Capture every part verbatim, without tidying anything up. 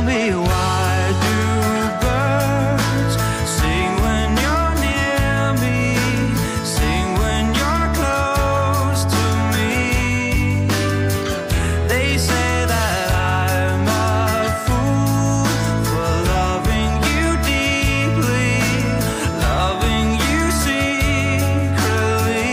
tell me why do birds sing when you're near me, sing when you're close to me? They say that I'm a fool for loving you deeply, loving you secretly.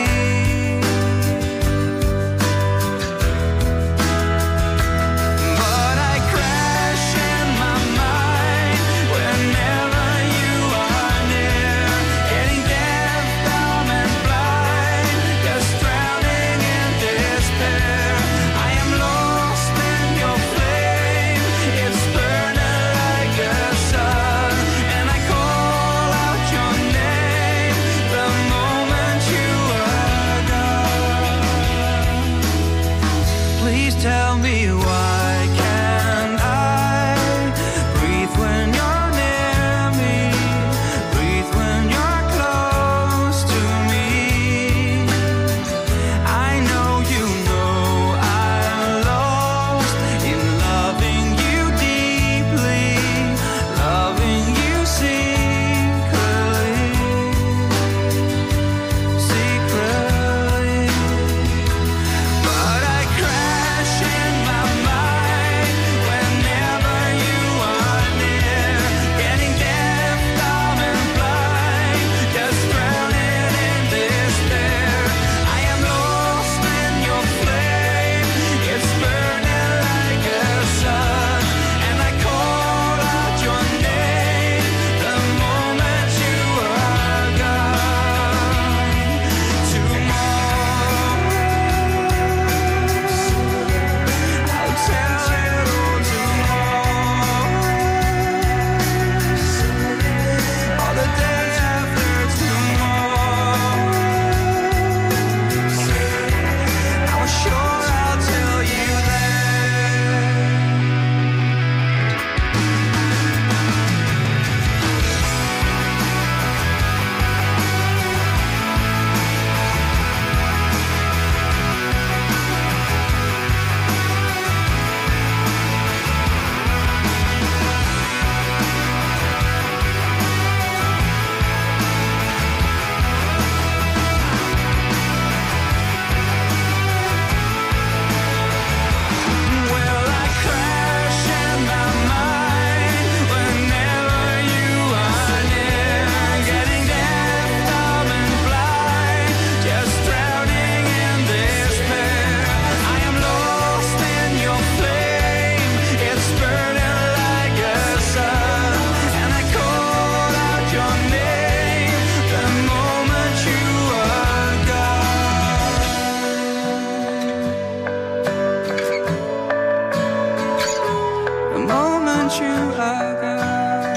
But I crash in my mind whenever you are near, getting deaf, dumb and blind, just drowning in despair. I am lost in your flame, it's burning like a sun, and I call out your name the moment you are gone. Please tell me, why can't I breathe when you're near me, breathe when you're close to me? I know you know I'm lost in loving you deeply, loving you secretly, secretly. But I crash in my mind whenever you are near, getting deaf, dumb and blind, just drowning in despair. I am lost in your flame, it's burning like a sun, and I call out your name the moment you are gone. Tomorrow I'll tell it all tomorrow, or the day after tomorrow. I'm sure I'll tell you Well, I crash in my mind whenever you are near, getting deaf, dumb and blind, just drowning in despair. I am lost in your flame, it's burning like a sun, and I call out your name the moment you are gone. The moment you are gone.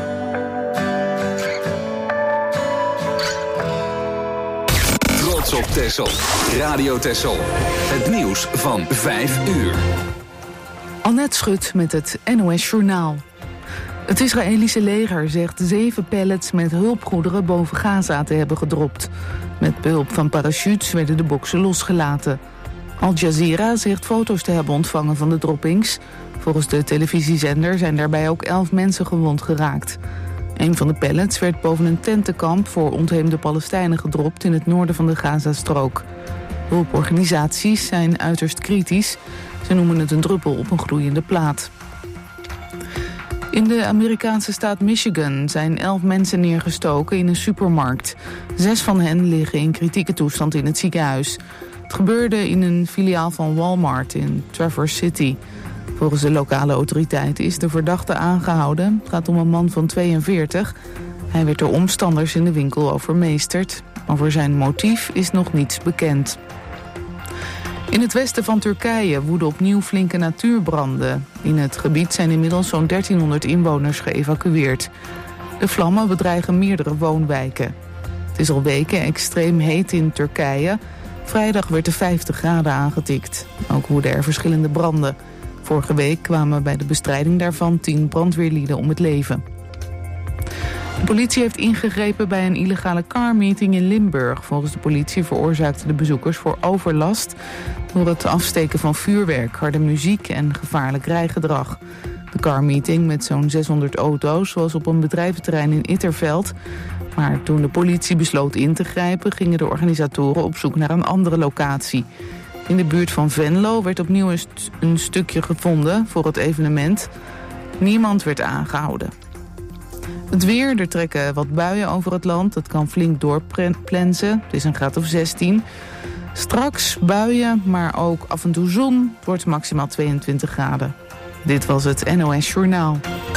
Trots op Texel. Radio Texel. Het nieuws van vijf uur. Annette Schut met het N O S Journaal. Het Israëlische leger zegt zeven pallets met hulpgoederen boven Gaza te hebben gedropt. Met behulp van parachutes werden de boksen losgelaten. Al Jazeera zegt foto's te hebben ontvangen van de droppings. Volgens de televisiezender zijn daarbij ook elf mensen gewond geraakt. Een van de pallets werd boven een tentenkamp voor ontheemde Palestijnen gedropt in het noorden van de Gazastrook. Hulporganisaties zijn uiterst kritisch. Ze noemen het een druppel op een gloeiende plaat. In de Amerikaanse staat Michigan zijn elf mensen neergestoken in een supermarkt. Zes van hen liggen in kritieke toestand in het ziekenhuis. Het gebeurde in een filiaal van Walmart in Traverse City. Volgens de lokale autoriteiten is de verdachte aangehouden. Het gaat om een man van tweeënveertig. Hij werd door omstanders in de winkel overmeesterd. Over zijn motief is nog niets bekend. In het westen van Turkije woeden opnieuw flinke natuurbranden. In het gebied zijn inmiddels zo'n dertienhonderd inwoners geëvacueerd. De vlammen bedreigen meerdere woonwijken. Het is al weken extreem heet in Turkije. Vrijdag werd de vijftig graden aangetikt. Ook woeden er verschillende branden. Vorige week kwamen bij de bestrijding daarvan tien brandweerlieden om het leven. De politie heeft ingegrepen bij een illegale carmeeting in Limburg. Volgens de politie veroorzaakten de bezoekers voor overlast door het afsteken van vuurwerk, harde muziek en gevaarlijk rijgedrag. De carmeeting met zo'n zeshonderd auto's was op een bedrijventerrein in Itterveld. Maar toen de politie besloot in te grijpen, gingen de organisatoren op zoek naar een andere locatie. In de buurt van Venlo werd opnieuw een, st- een stukje gevonden voor het evenement. Niemand werd aangehouden. Het weer, er trekken wat buien over het land. Het kan flink doorplensen. Het is een graad of zestien. Straks buien, maar ook af en toe zon. Het wordt maximaal tweeëntwintig graden. Dit was het N O S Journaal.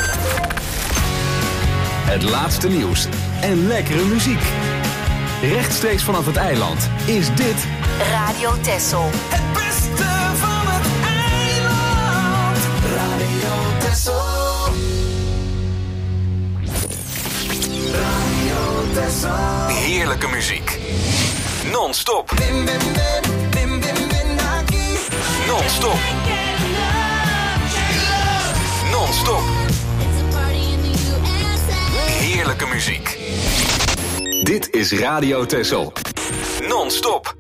Het laatste nieuws en lekkere muziek. Rechtstreeks vanaf het eiland is dit Radio Texel. Het beste van het eiland. Radio Texel. Radio Texel. heerlijke muziek. Non-stop. Bim, bim, bim, bim, bim, bim, aquí. Non-stop. Non-stop. Heerlijke muziek. Dit is Radio Texel. Non-stop.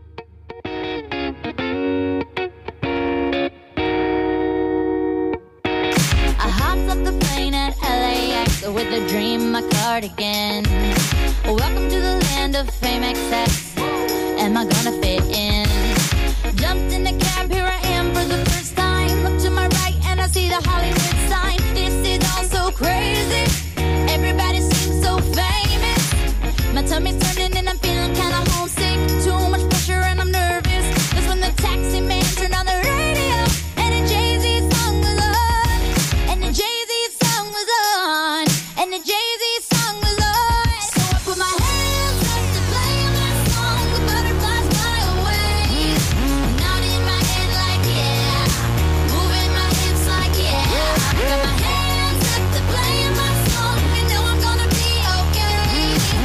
I hopped up the plane at L A X with a dream, my cardigan. Welcome to the land of fame excess. Am I gonna fit in? Jumped in the cab, here I am for the first time. Look to my right and I see the Hollywood sign. This is all so crazy. Everybody seems so famous. My tummy's turning and I'm feeling kinda homesick. Too much pressure and I'm nervous. That's when the taxi man turned on the radio and a Jay-Z song was on. And the Jay-Z song was on. And the Jay-Z song was on. So I put my hands up to play my song. The butterflies fly away. Not in my head like yeah. Moving my hips like yeah. Got my hands up to play my song. You know I'm gonna be okay.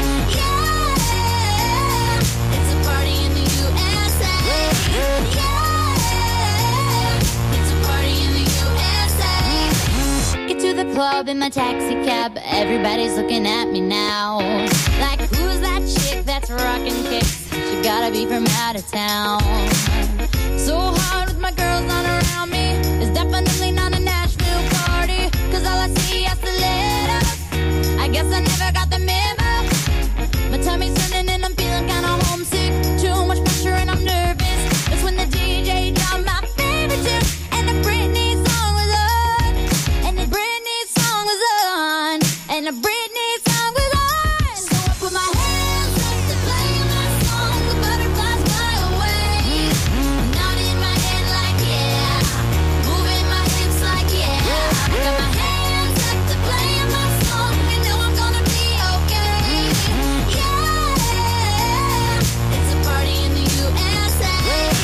Yeah. It's a party in the U S A. Yeah. It's a party in the U S A. Get to the club in my taxi cab. Everybody's looking at me now. Like, who's that chick that's rocking kicks? She gotta be from out of town. So hard with my girls not around me. It's definitely not a Nashville party. Cause all I see is the letters. I guess I never got the memo. My tummy's turning and I'm feeling kinda homesick. Too much pressure and I'm nervous. That's when the D J dropped my favorite tune. And the Britney song was on. And the Britney song was on. And the Britney song was on. So I put my hands up to play my song. The butterflies fly away. Not in my head like yeah. Moving my hips like yeah. Got my hands up to play my song. You know I'm gonna be okay. Yeah. It's a party in the U S A.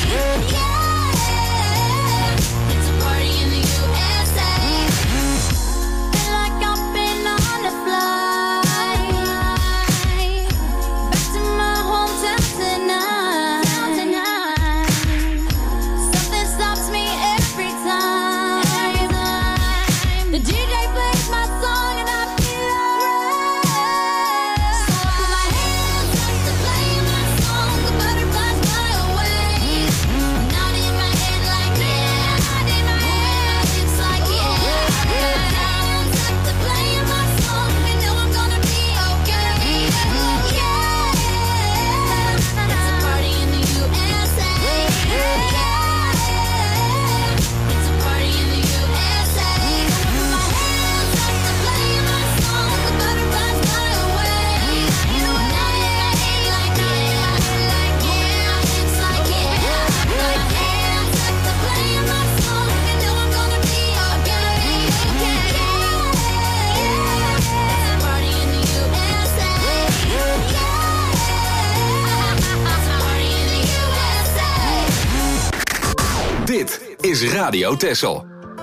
Yeah. It's a party in the U S A. Feel like I've been on a flight back to my hometown tonight. Something stops me every time. The D J plays my song and I feel alright. So I put my hands up to play my song. The butterflies fly away. Not in my head like yeah. Not in my head. It's like yeah. Got my hands up to play my song. You know I'm gonna be okay. Yeah. It's a party in the U S A. Yeah. It's a party in the U S A. Put my hands up to play my song. The butterflies fly away. You know I'm not in my head like yeah. Like yeah. It's like yeah. Got my hands up to play my song. You know I'm gonna be okay. Yeah. It's a party in the U S A. Yeah. It's a party in the U S A. Dit is Radio Texel.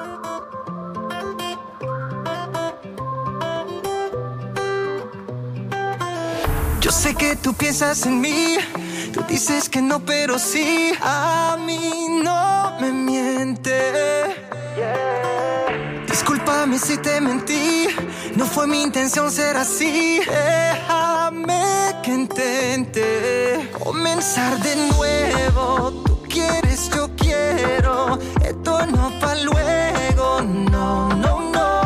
Yo sé que tú piensas en mí, tú dices que no, pero sí, a mí no me miente. Discúlpame si te mentí, no fue mi intención ser así. Déjame que intente comenzar de nuevo. Tú quieres, yo quiero, esto no pa' luego, no, no, no.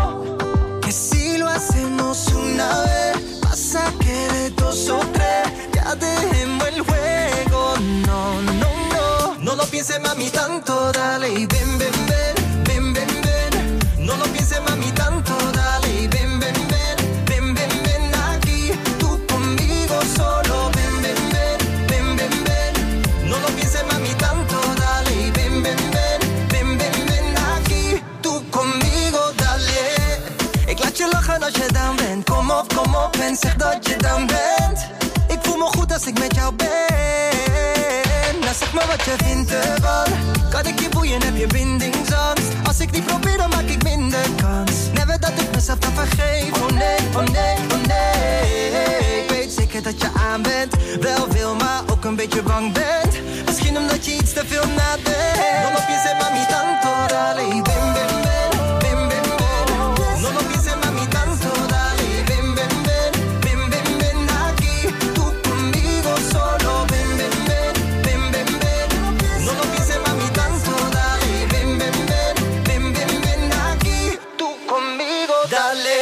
pienses mami tanto, dale y ven, ven, ven, ven, ven, ven. No lo pienses mami tanto, dale y ven, ven, ven, ven, ven, ven aquí. Tú conmigo solo, ven, ven, ven, ven, ven, ven. No lo pienses mami tanto, dale y ven, ven, ven, ven, ven, ven aquí. Tú conmigo, dale. Ik laat je lachen als je dan bent. Kom op, kom op en zeg dat je dan bent. Ik voel me goed als ik met jou ben. Nou zeg maar wat je vindt ervan. Kan ik je boeien, heb je bindingsangst. Als ik niet probeer, dan maak ik minder kans. Never dat ik mezelf dan vergeef. Oh nee, oh nee, oh nee. Ik weet zeker dat je aan bent. Wel wil, maar ook een beetje bang bent. Misschien omdat je iets te veel nadenkt. No lo pienses mami tanto, dale y ven, ven, ven, ven, ven, ven. No lo pienses mami tanto, dale y ven, ven, ven, ven, ven, ven aquí. Tú conmigo solo, ven, ven, ven, ven, ven, ven. No lo pienses mami tanto, dale y ven, ven, ven, ven, ven, ven aquí. Tú conmigo, dale.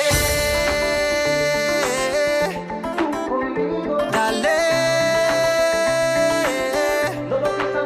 Dale.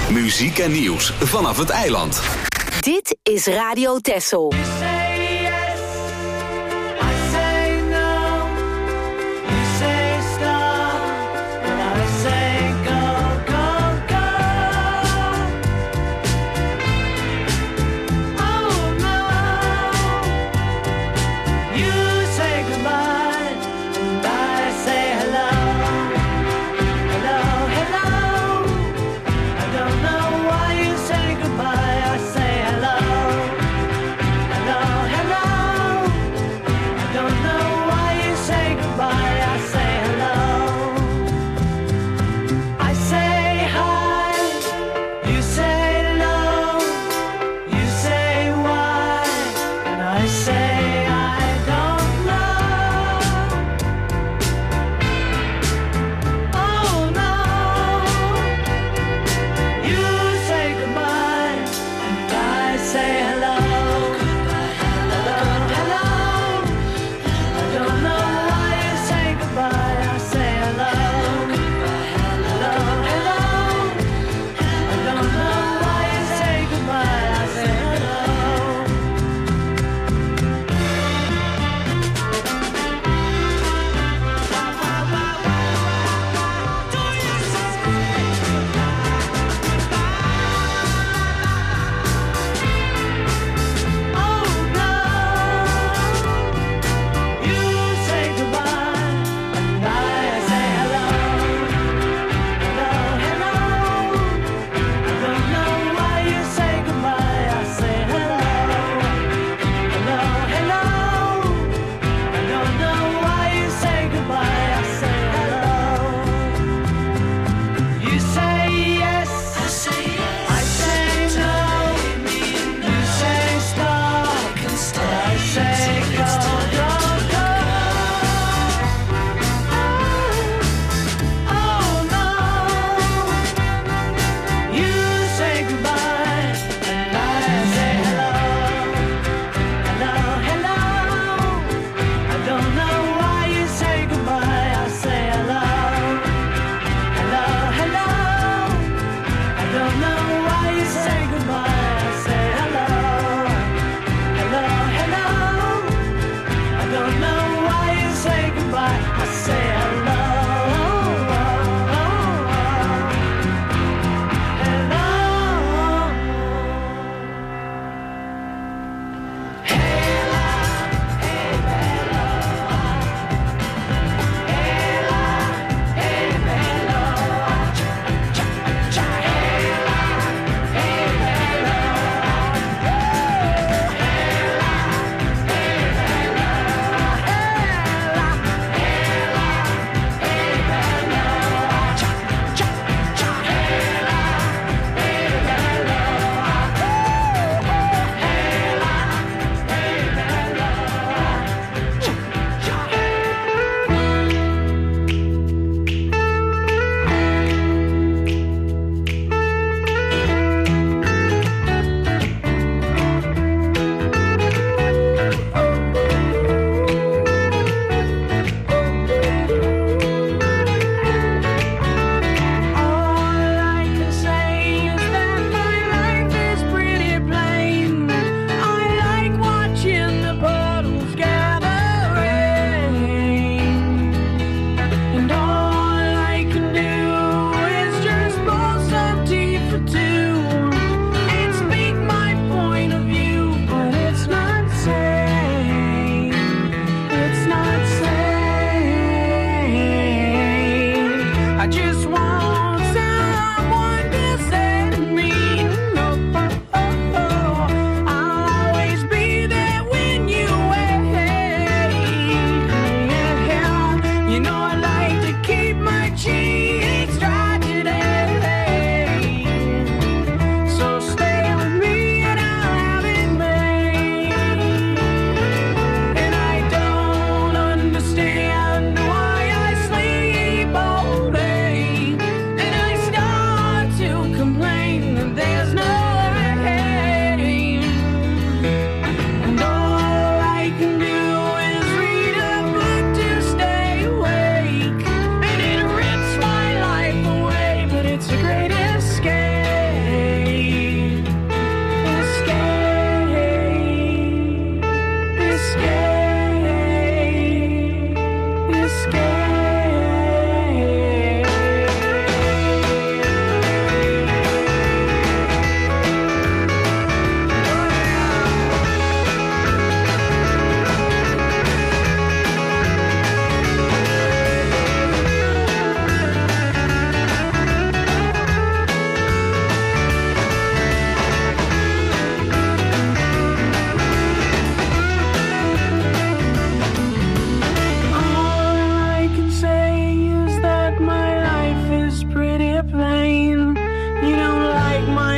Muziek en nieuws vanaf het eiland. Dit is Radio Texel. Hello,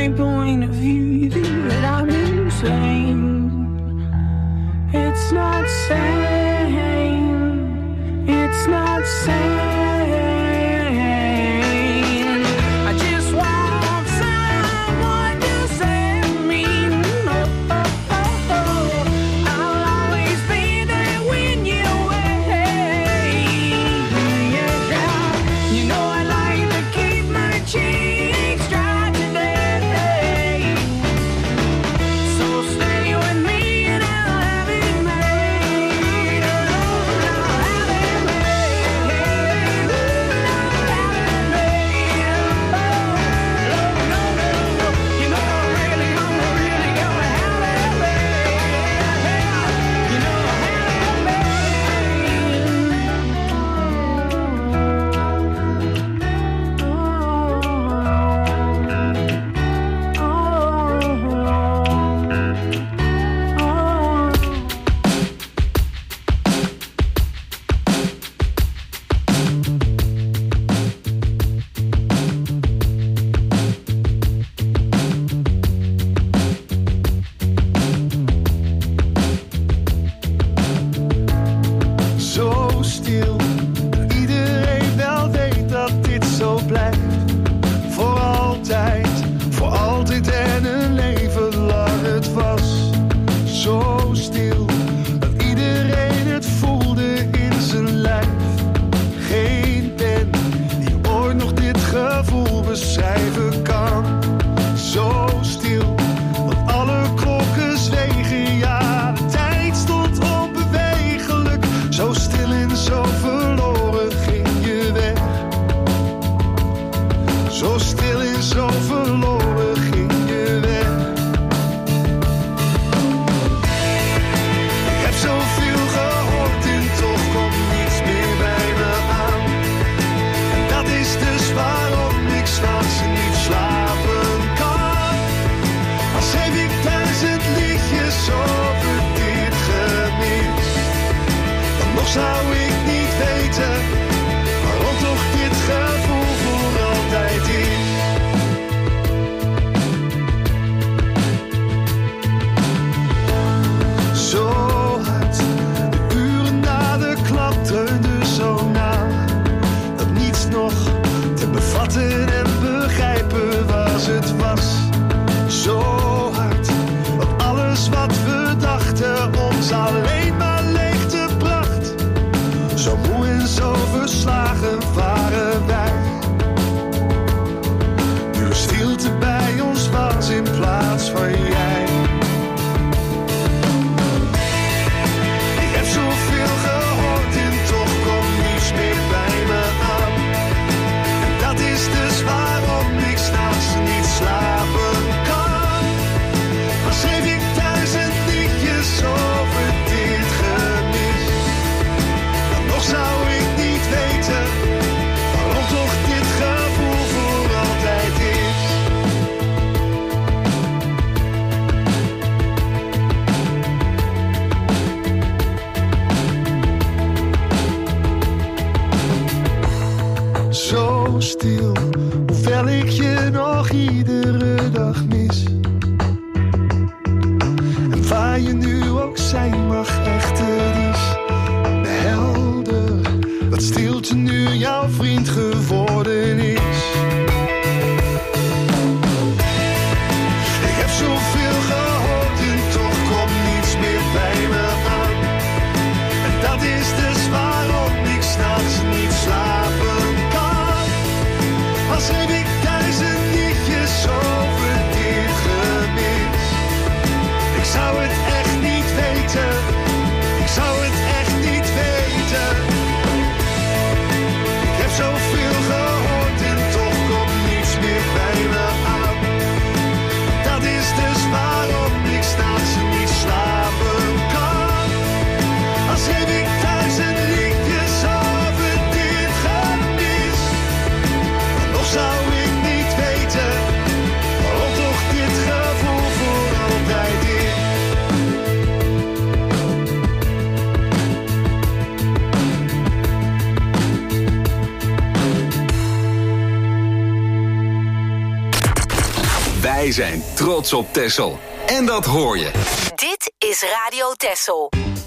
my point of view, that I'm insane. It's not sane. It's not sane. I just want someone to save me. Oh, oh, oh, oh. I'll always be there when you're away. Yeah, you know I like to keep my cheeks dry today. So stay with me and I'll have it made. I'll have it made. I'll have it made. Oh, no, no, no. You know I really, I'm really gonna have it made. You know I have it Zo stil, dat iedereen wel weet dat dit zo blijft. Voor altijd, voor altijd en een leven lang het was. Zo stil, dat iedereen het voelde in zijn lijf. Geen pen die ooit nog dit gevoel beschrijven kan. Zo stil, dat alle klokken zwegen, ja, de tijd stond onbewegelijk. Zo stil en zo verloren ging je weg. Zo stil en zo verloren ging je weg. Ik heb zoveel gehoord en toch komt niets meer bij me aan. En dat is dus waarom ik 's nachts niet slapen kan. Als heb ik duizend liedjes over dit gemis. Dan nog zou ik niet weten waarom toch dit gevoel voor altijd is. Zo hard, de uren na de klap dreunden zo na. Dat niets nog te bevatten en begrijpen was het was. Zo hard, dat alles wat we dachten ons alleen maar leegte bracht. Zo moe en zo verslagen waren wij. Nu er stilte bij ons was in plaats van jij. Ik heb zoveel gehoord en toch komt niets meer bij me aan. En dat is dus waarom ik 's nachts niet slapen kan. Als schreef ik duizend liedjes over dit gemis. Dan nog zou ik niet weten waarom toch dit gevoel voor altijd is. Zo stil, hoewel ik je nog iedere dag mis. En waar je nu ook zijn mag, echt het is helder dat stilte nu jouw vriend geworden is. Ik heb zoveel gehoord en toch komt niets meer bij me aan. En dat is dus waarom ik 's nachts niet slapen kan. Als heb ik duizend liedjes over dit Wij zijn trots op Texel. En dat hoor je. Dit is Radio Texel.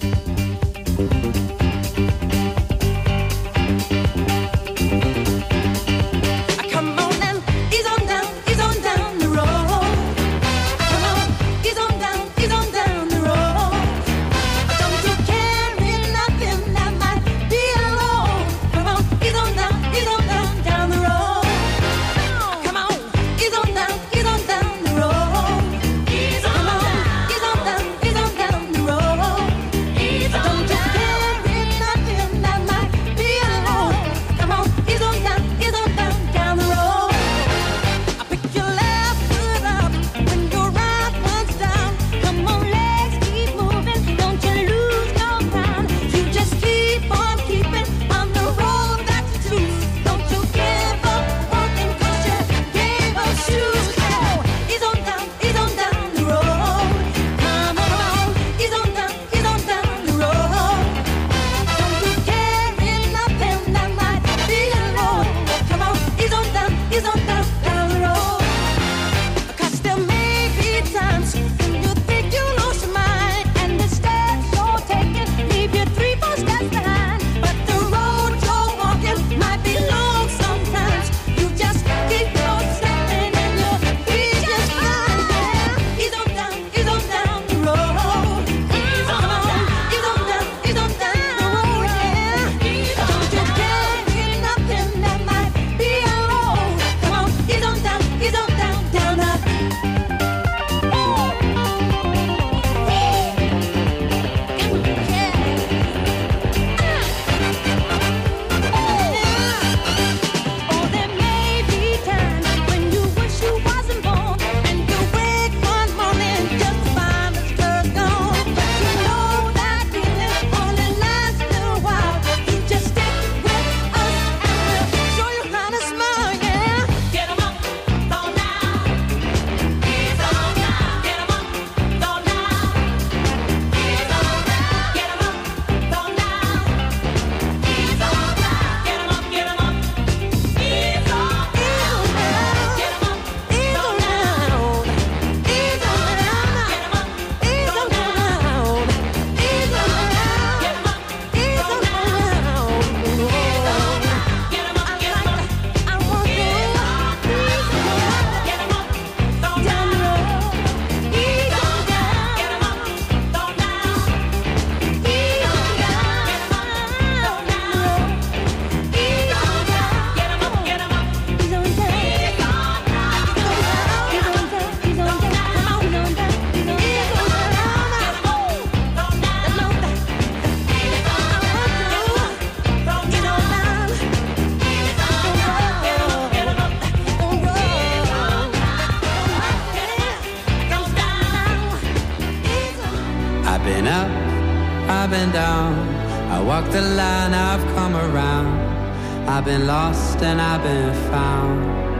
walked the line, I've come around. I've been lost and I've been found.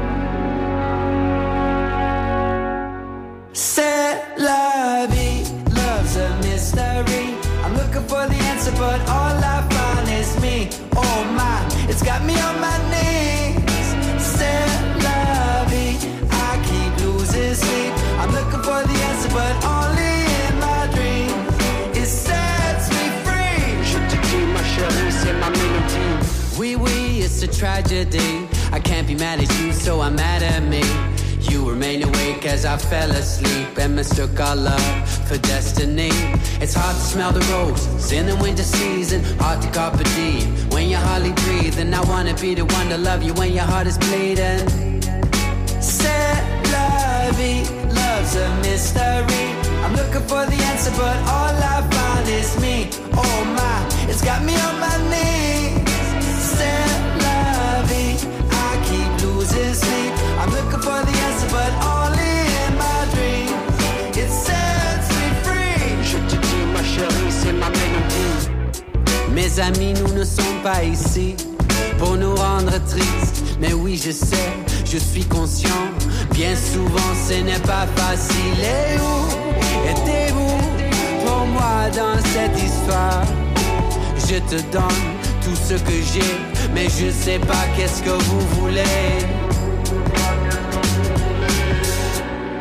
C'est la vie, love's a mystery. I'm looking for the answer, but all I find is me. Oh my, it's got me on my knees. C'est la vie, I keep losing sleep. I'm looking for the answer, but only in my dreams. It sets me free. Je te dis, ma chérie, c'est ma mélodie. Oui, oui, it's a tragedy. I can't be mad at you, so I'm mad at me. You remain awake as I fell asleep and mistook our love for destiny. It's hard to smell the roses in the winter season, hard to carpe diem when you're hardly breathing. I wanna be the one to love you when your heart is bleeding. C'est la vie, love's a mystery. I'm looking for the answer, but all I find is me. Oh my, it's got me on my knees. C'est la vie, I keep losing sleep. I'm looking for the answer, but only in my dreams. It sets me free. Je te dis, ma chérie, c'est ma mélodie. Mes amis, nous ne sommes pas ici pour nous rendre tristes. Mais oui, je sais, je suis conscient. Bien souvent, ce n'est pas facile. Et où étiez-vous pour moi dans cette histoire? Je te donne tout ce que j'ai, mais je sais pas qu'est-ce que vous voulez.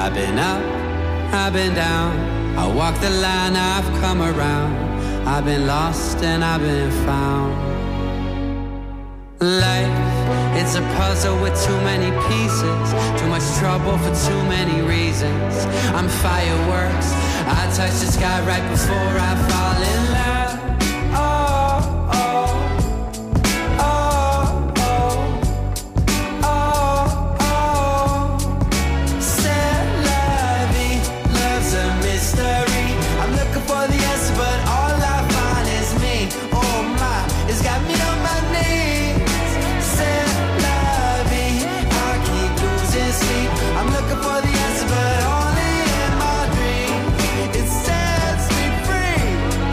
I've been up, I've been down, I walk the line, I've come around. I've been lost and I've been found. Life, it's a puzzle with too many pieces, too much trouble for too many reasons. I'm fireworks, I touch the sky right before I fall in love. Oh, oh, oh, oh, oh, oh. C'est la vie, love's a mystery. I'm looking for the answer, but all I find is me. Oh my, it's got me on my knees. C'est la vie, I keep losing sleep. I'm looking for the answer, but only in my dream. It sets me free.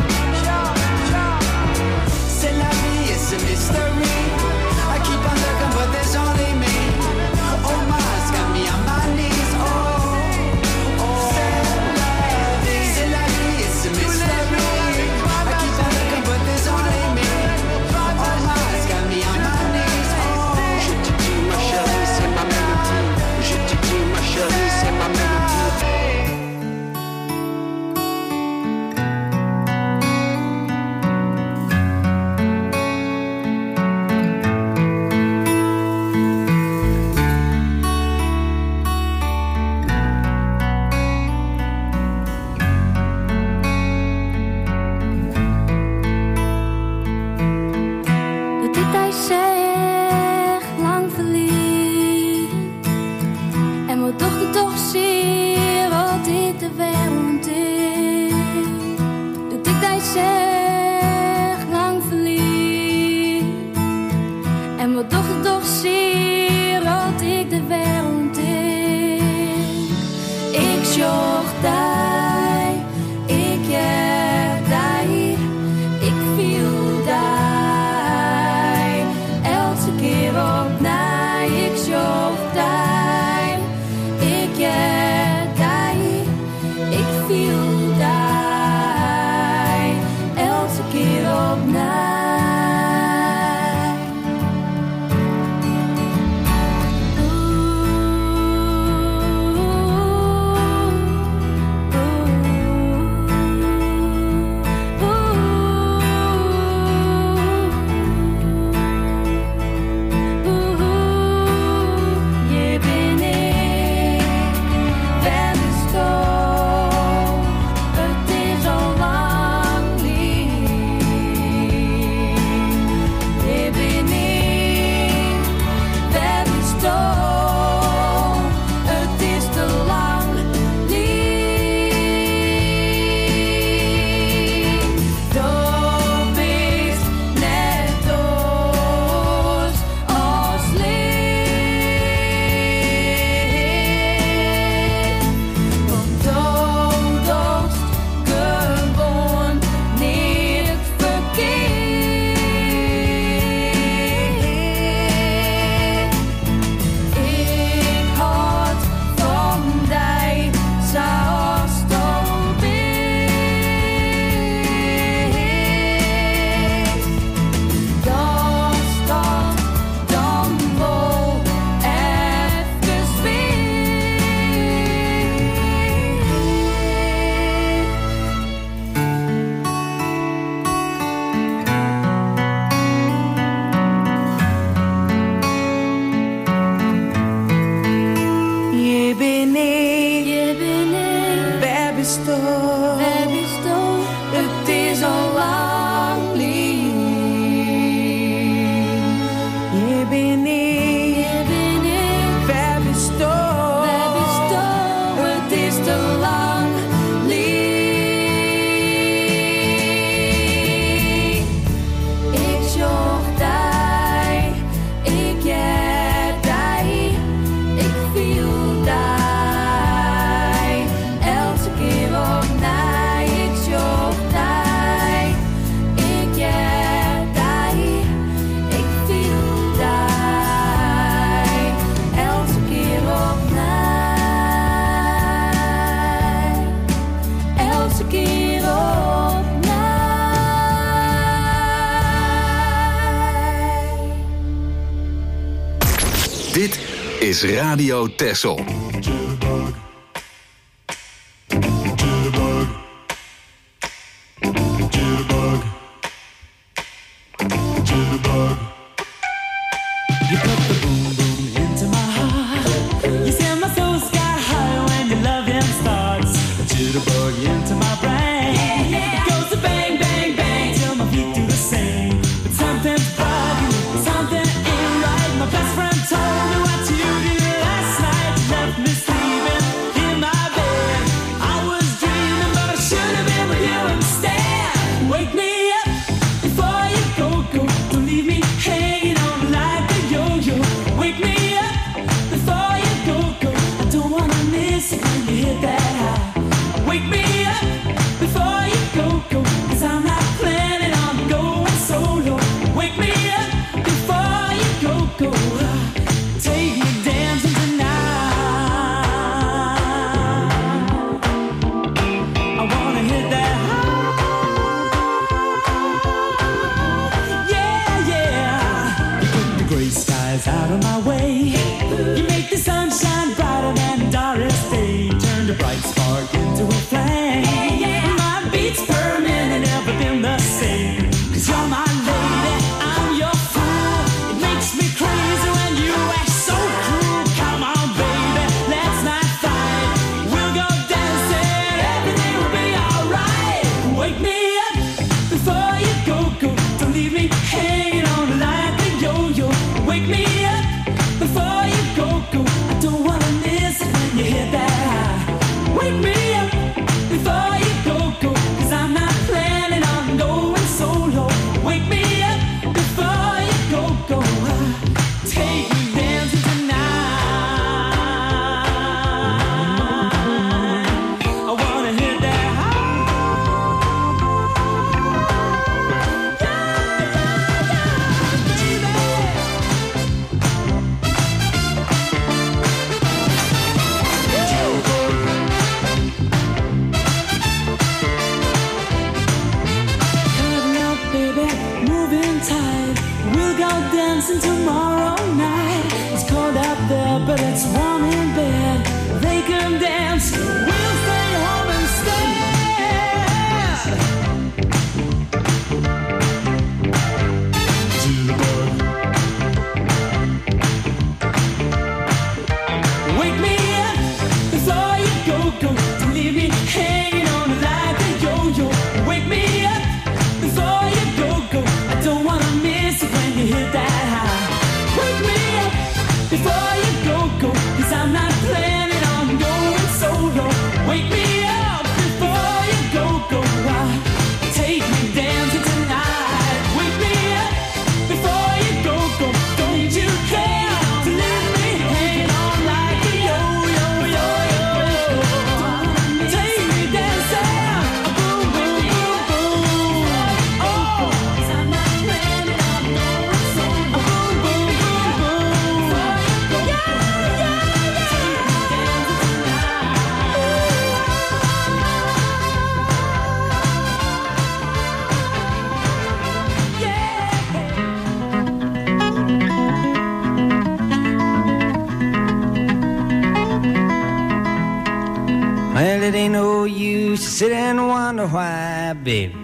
C'est la vie, it's a mystery. I keep on looking, but there's only me. Oh my, it's got me on my knees. Oh, oh. C'est la vie, c'est la vie, it's a mystery. I keep on looking, but there's only me. Oh my, it's got me on my knees. Oh. Je te dis ma chérie, c'est ma mélodie. Je te dis ma chérie, c'est ma mélodie. Dat dit hij zegt, lang verliefd. En wat dochter toch zie wat ik de wereld is. Dat dit hij zegt, lang verliefd. En wat dochter toch zie wat ik de wereld is. Ik zocht daar, ik heb daar, ik viel daar. Elke keer op naar, ik zocht daar, ik heb daar, ik viel daar. Elke keer op naar. Je ben ik, waar de stoel, het is al lang lief. Je ben ik, waar de stoel, het is te lang lief. Dat is net ons als lief. Want dood als gewoon niet verkeerd. Ik had van die zoals het is. Dat staat dan wel even weer. Je ben ik, je ben ik, waar bestoot, waar bestoot, het is al lang lief. Je ben ik, je ben ik, waar bestoot, waar bestoot, het is te lang lief. Ik zocht daar, ik heb daar, ik viel daar. Elke keer op naar, ik zocht daar, ik heb daar, ik viel daar. Elke keer op naar, elke keer op naar. Dit is Radio Texel. Well, it ain't no use to sit and wonder why, baby,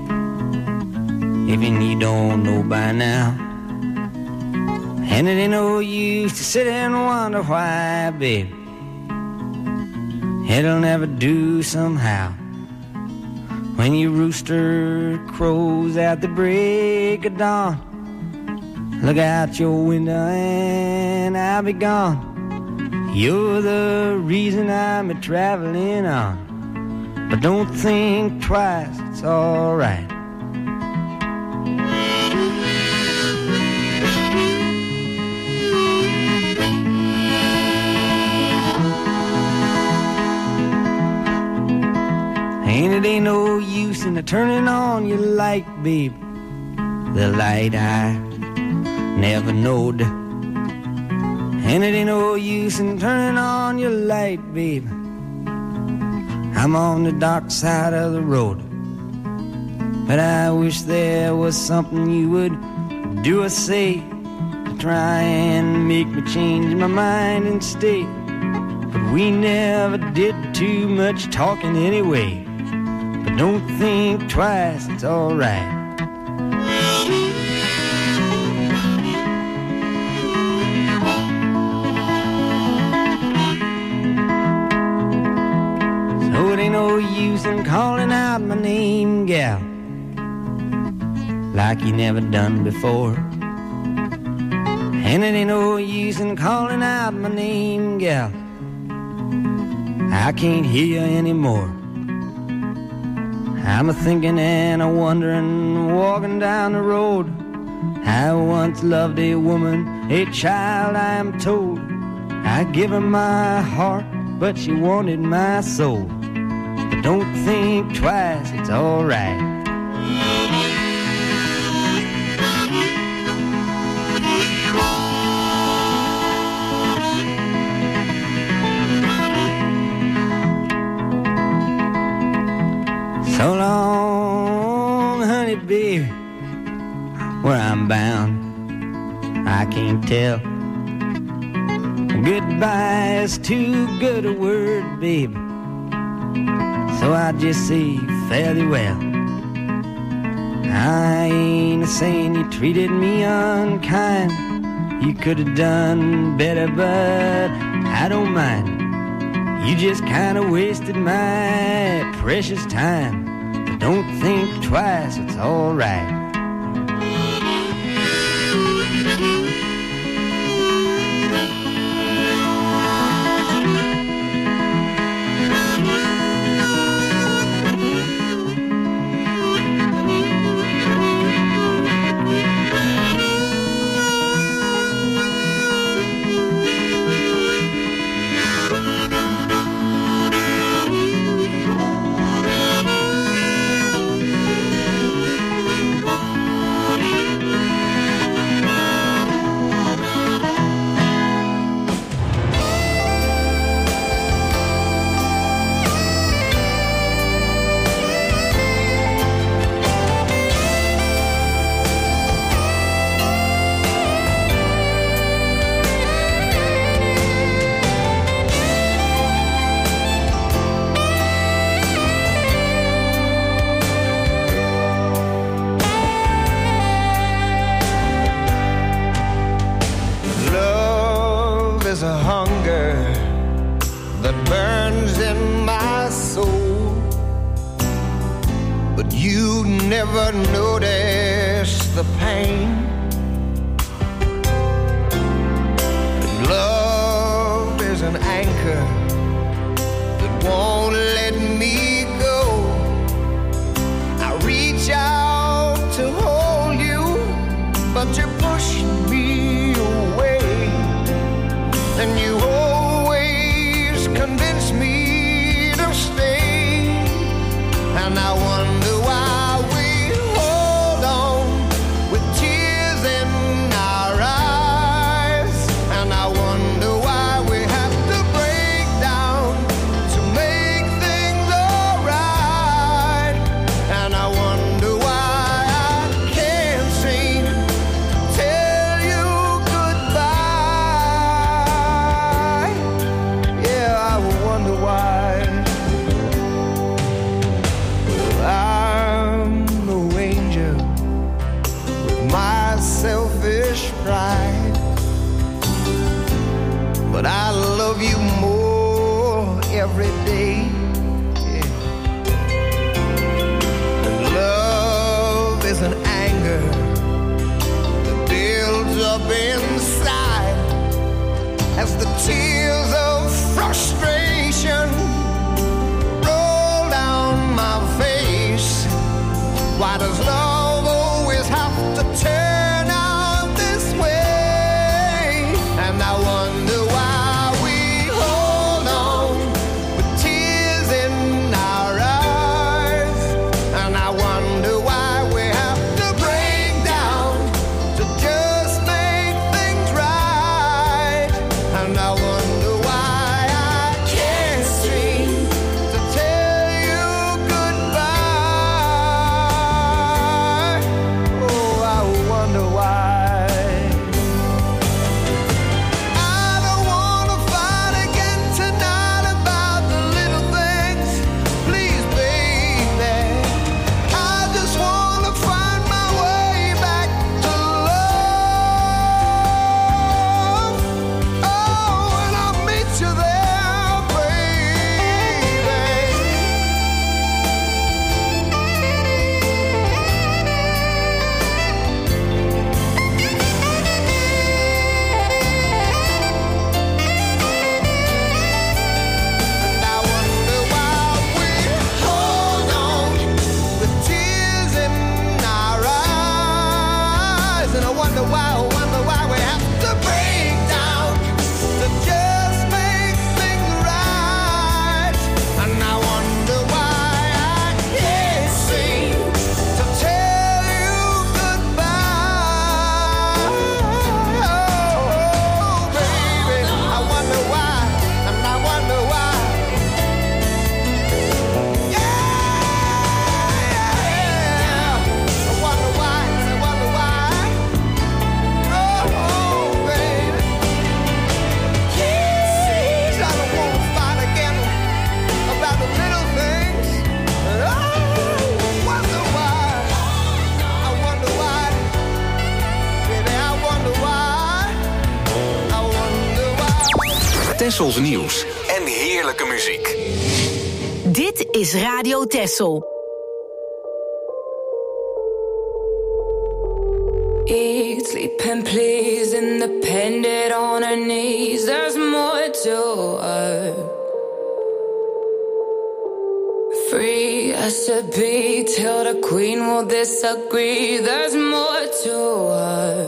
even you don't know by now. And it ain't no use to sit and wonder why, baby, it'll never do somehow. When your rooster crows at the break of dawn, look out your window and I'll be gone. You're the reason I'm a-traveling on, but don't think twice, it's alright. And it ain't no use in turning on your light, babe, the light I never knowed. And it ain't no use in turning on your light, babe, I'm on the dark side of the road. But I wish there was something you would do or say to try and make me change my mind and stay. But we never did too much talking anyway. But don't think twice, it's alright. So it ain't no use in calling out my name, gal, like you never done before. And it ain't no use in calling out my name, gal, I can't hear you anymore. I'm a-thinking and a-wondering, walking down the road. I once loved a woman, a child I am told. I give her my heart, but she wanted my soul. But don't think twice, it's alright. So long, honey, baby, where I'm bound, I can't tell. Goodbye is too good a word, baby, so I just say fare thee well. I ain't saying you treated me unkind, you could have done better, but I don't mind. You just kinda wasted my precious time. But don't think twice, it's alright. Never notice the pain. Love is an anchor that won't let me go. I reach out to hold you, but you push me away. And you always convince me to stay. And I wonder why why every day. Yeah. And love is an anger that builds up inside as the tears of frustration roll down my face. Why does love always have to turn out this way? And I wonder why we hold on with tears in our eyes. And I wonder why we have to break down to just make things right. And I wonder why I can't seem to tell you goodbye. Oh, I wonder why. I don't wanna fight again tonight about the little things. Please, baby. I just wanna find my way back to love. Oh, and I'll meet you there, baby. And I wonder why we hold on with tears in our eyes. And I wonder why, I wonder why we have to break down to just make things right. And I wonder why I can't seem to tell you goodbye. Oh, baby, I wonder why, and I wonder why. Yeah, I wonder why, and I wonder why. Oh, baby, yes, I don't want to fight again about the little things. Oh, I wonder why. I wonder why, baby, I wonder why. I wonder why. Tessels nieuws en heerlijke muziek. Dit is Radio Tessel. Eat, sleep and please, independent on her knees. There's more to her. Free as to be till the queen will disagree. There's more to her.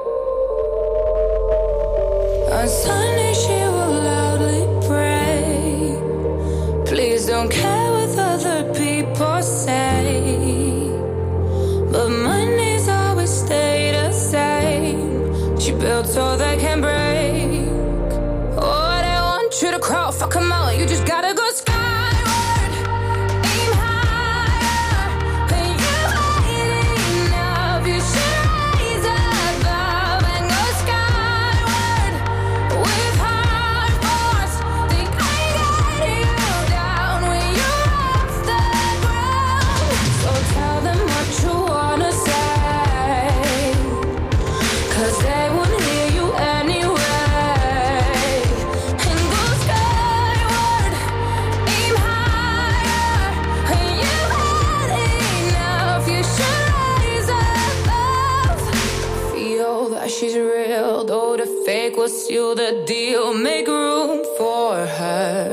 On Sunday she will loudly pray. Please don't care what other people say. But Mondays always stay the same. She built so they can break. Oh, they want you to crawl, fuck 'em out. You just gotta go skyward. Aim higher. And you ain't enough. You should rise above and go skyward. With hard force, think I got you down when you're off the ground. So tell them what you wanna say, 'cause they won't hear you anyway. And go skyward, aim higher. And you had enough, you should rise above. Feel that she's real, though the fake will seal the deal. Make room for her,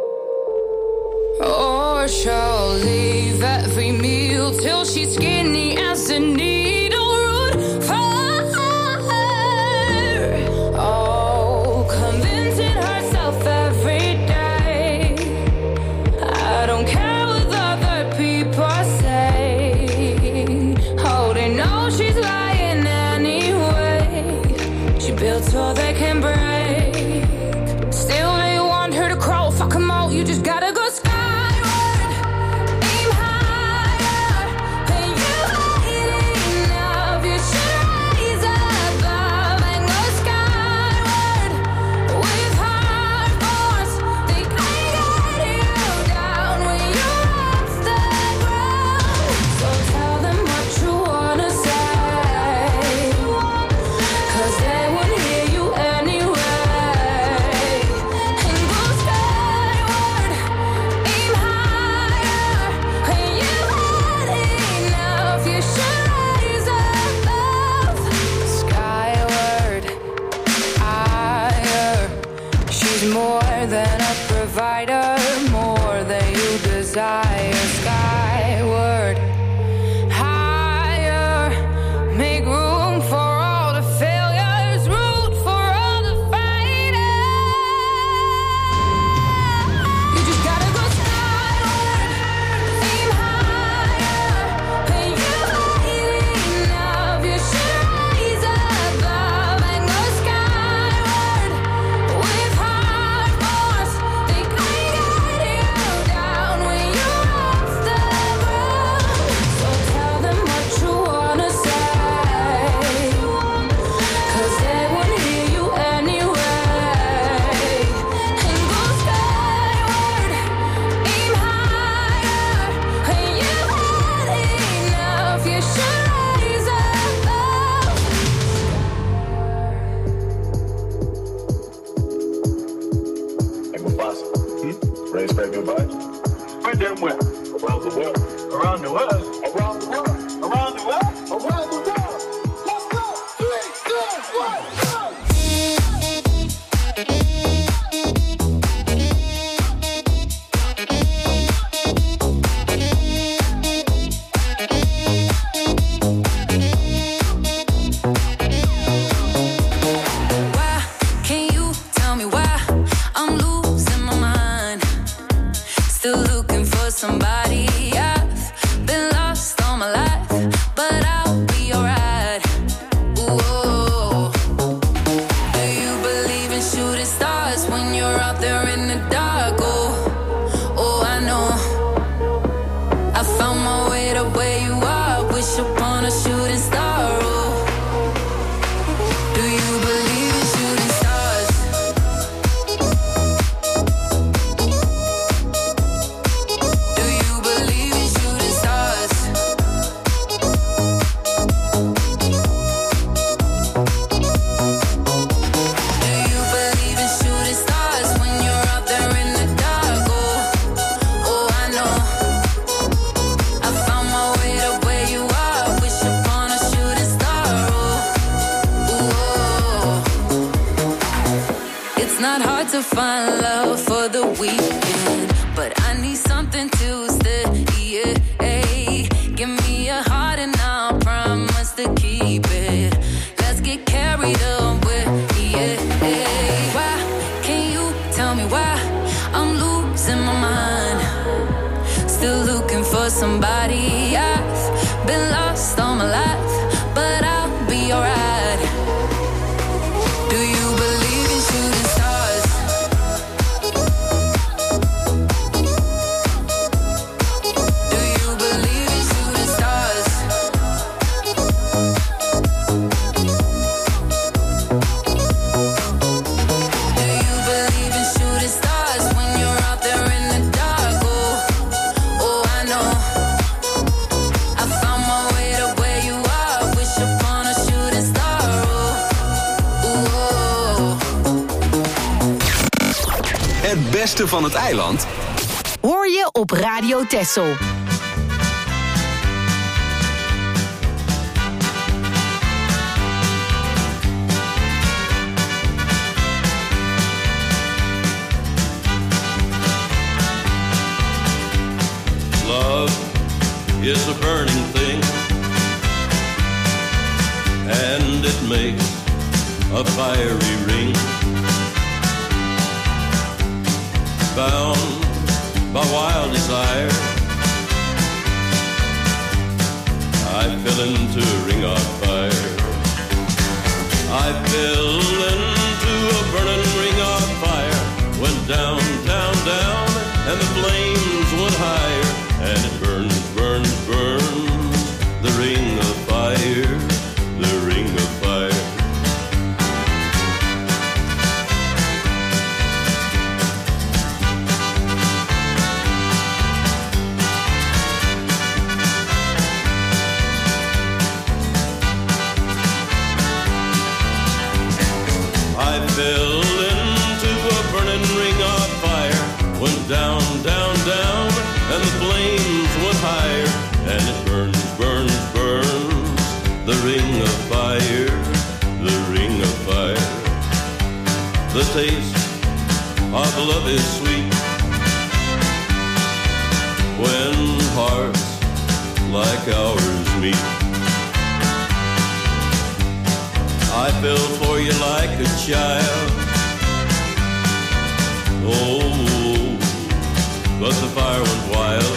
or she'll leave every meal till she's skinny as a needle. Root for her. Oh, convincing herself every day. I don't care what other people say. Oh, they know she's lying anyway. She built so they can break. Still they want her to crawl, fuck 'em out. You just gotta go skyward. Aim higher. And you ain't enough. You should rise above and go skyward. With hard force, think I got you down when you're off the ground. So tell them what you wanna say, 'cause they won't hear you anyway. And go skyward. provider, more than you desire. Skyward, higher, make room for all the failures, root for all the fighters. You just gotta go skyward, aim higher, and you high enough. You should rise above and go skyward with hard force. They can't get you down when you're off the ground. So tell them what you wanna say, 'cause they won't hear you anyway. And go skyward, aim higher, and you had enough. You should rise above. Hey, Mufasa. Hmm? Ready to spread goodbye? Spread them where? Around the world. Around the world? Around the world. Around the world? Around the world. Let's go. Three, two, one, go. Why can you tell me why I'm losing my mind? Still looking for somebody. I've been lost all my life, but I'll be alright. Ooh. Do you believe in shooting stars when you're out there in the dark? Oh, oh, I know. I found my way to where you are. Wish upon a shooting star. Oh, do you believe in shooting stars? Do you believe in shooting stars? Do you believe in shooting stars when you're out there in the dark? Oh, oh, I know. I found my way to where you are. Wish upon a shooting star. Oh, ooh. It's not hard to find love for the weekend, but I need something to stay. Yeah, give me a heart and I'll promise to keep it. Let's get carried away. Yeah, why can you tell me why I'm losing my mind? Still looking for somebody. I've been lost all my life, but I'll be alright. Do you believe in shooting stars? Do you believe in shooting stars? Do you believe in shooting stars when you're out there in the dark? Oh, oh, I know. I found my way to where you are. Wish upon a shooting star. Oh, ooh. Het beste van het eiland Hoor je op Radio Texel. Love is a burning thing, and it makes a fiery ring. Bound by wild desire, I fell into a ring of fire. I fell into a burning ring of fire. Went down, down, down, and the flames went higher. And it burns, burns, burns, the ring of fire, the ring of fire. I fell into a burning ring of fire. Went down, down, down, and the flames went higher. And it burns, burns, burns, the ring of fire, the ring of fire. The taste of love is sweet, when hearts like ours meet. I fell for you like a child. Oh, but the fire went wild.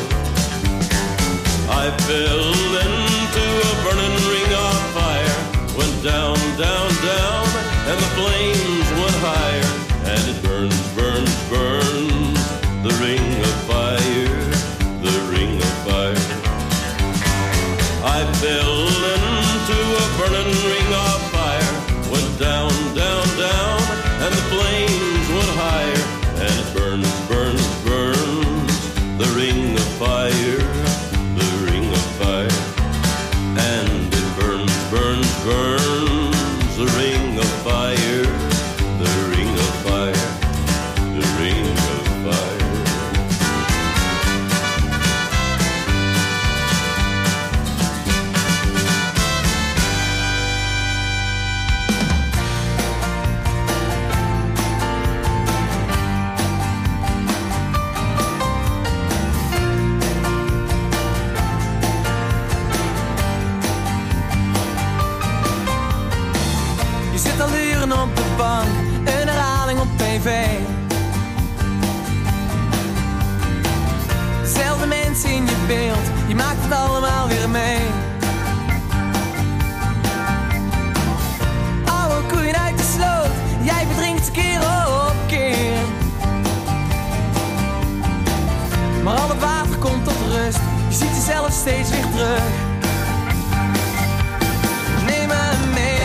I fell into a burning ring of fire. Went down, down, down, and the flames went higher. And it burns, burns, burns, the ring of fire, the ring of fire. I fell into a burning ring of fire. Went down, down, down, and the flames went higher. And it burns, burns, burns, the ring of fire, the ring of fire. And it burns, burns, burns, the ring of fire, the ring of fire, the ring of fire. Je zit al uren op de bank, een herhaling op tv. Dezelfde mensen in je beeld, je maakt het allemaal weer mee. Oude koeien uit de sloot, jij verdrinkt keer op keer. Maar al het water komt tot rust, je ziet jezelf steeds weer terug. Neem me mee.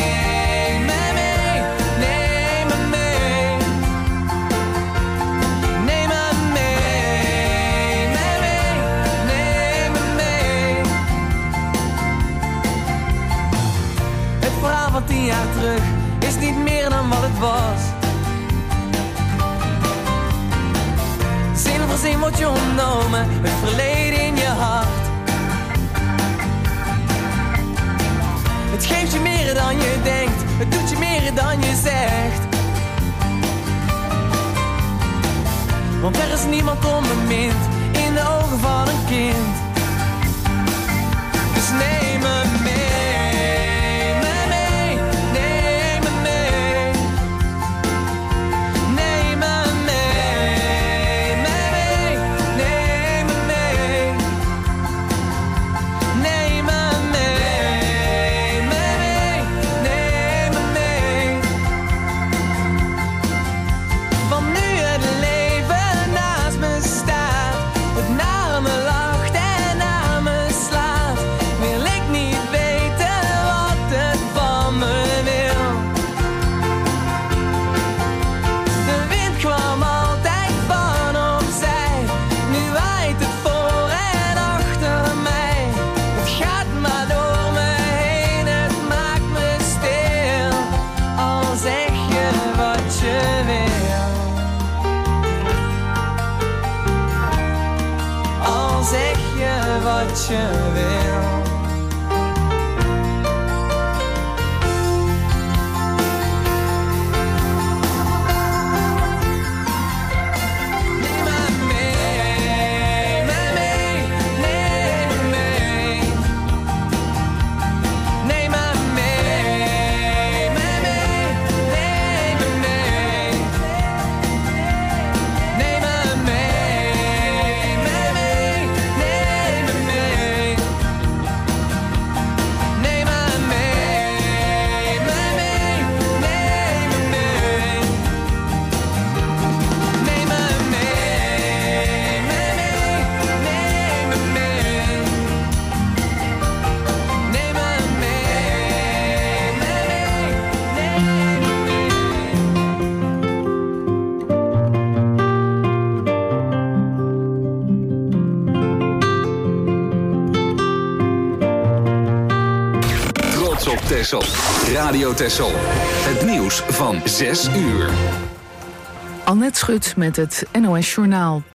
Tien jaar terug is niet meer dan wat het was. Zin voor zin wordt je ontnomen, het verleden in je hart. Het geeft je meer dan je denkt, het doet je meer dan je zegt. Want er is niemand onbemind in de ogen van een kind. Dus neem me mee. Wat je wil. Texel. Radio Texel. Het nieuws van zes uur. Annette Schut met het N O S Journaal.